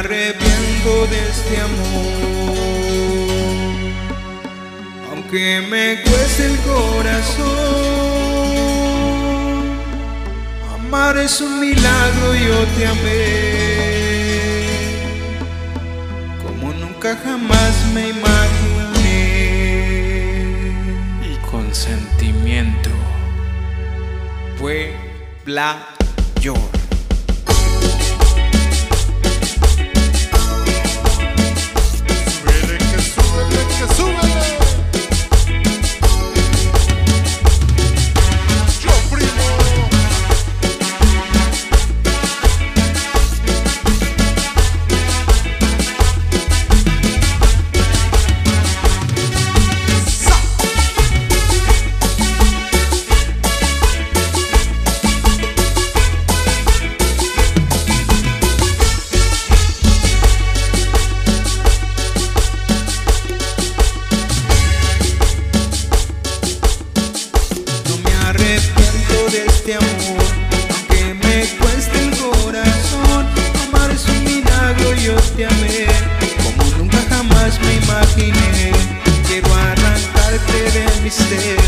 arrepiento de este amor, aunque me cueste el corazón. Amar es un milagro, yo te amé como nunca jamás me imaginé. Y con sentimiento, Puebla York. Arrepiento de este amor, aunque me cueste el corazón. Amar es un milagro, yo te amé como nunca jamás me imaginé. Quiero arrancarte de mi ser